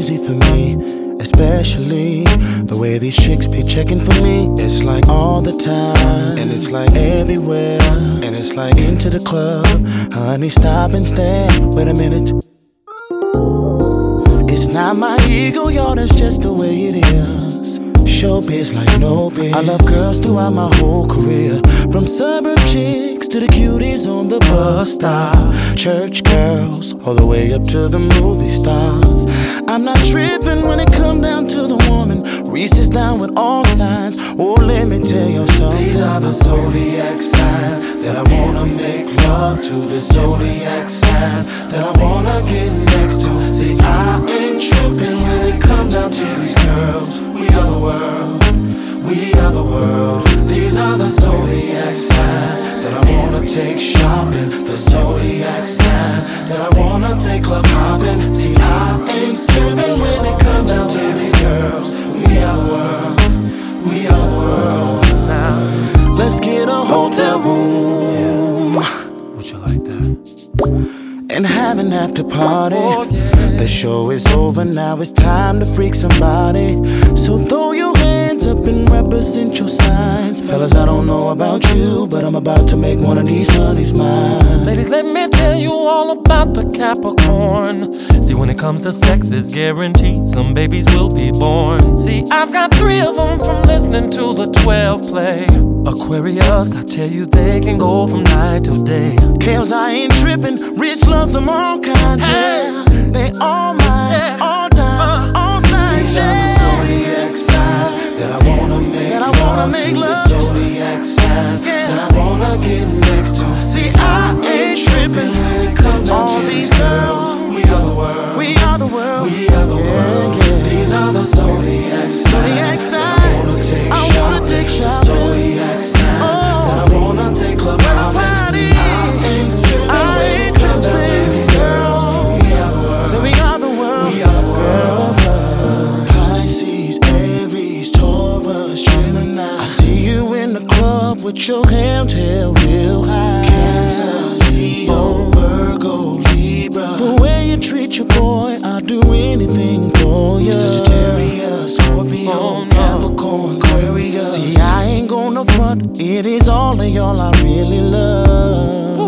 easy for me, especially the way these chicks be checking for me. It's like all the time, and it's like everywhere, and it's like into the club. Honey, stop and stare, wait a minute. It's not my ego, y'all, that's just the way it is. Showbiz like no biz. I love girls throughout my whole career, from suburb chicks to the cuties on the bus stop, church girls, all the way up to the movie stars. I'm not tripping when it come down to the woman. Reese is down with all signs. Oh, let me tell you something. These are the zodiac signs that I wanna make love to. The zodiac signs that I wanna get next to. See, I ain't tripping when it come down to these girls. We are the world, we are the world. These are the zodiac signs that I wanna take shopping. The zodiac signs that I wanna take club hopping. See, I ain't tripping when it comes down to these girls. We are the world, we are the world. Now, let's get a hotel room. Would you like that? And have an after party. The show is over, now it's time to freak somebody. So throw your hands up and represent your signs. Fellas, I don't know about you, but I'm about to make one of these honeys mine. Ladies, let me tell you all about the Capricorn. See, when it comes to sex, it's guaranteed some babies will be born. See, I've got 3 of them from listening to the 12 play. Aquarius, I tell you, they can go from night till day. Kales, I ain't tripping, rich loves them all kinds, yeah. They all mine, all dimes, all signs, These are the zodiac signs that I wanna make love to. The zodiac signs that I wanna get next to. See, I ain't tripping when it comes down all to these these girls. We are the world, We are the world, we are the world. These are the zodiac signs that I wanna take shopping. The zodiac signs that I wanna take club hopping. See, I ain't tripping when it comes down to these girls. So we are the world, We are the world. Pisces, Aries, Taurus, Gemini. I see you in the club with your hands held real high. Cancer, Leo, Virgo, Libra. The way you treat your boy, I'll do anything for you. Sagittarius, Scorpio, Capricorn, Aquarius. See, I ain't gonna front, it is all of y'all I really love.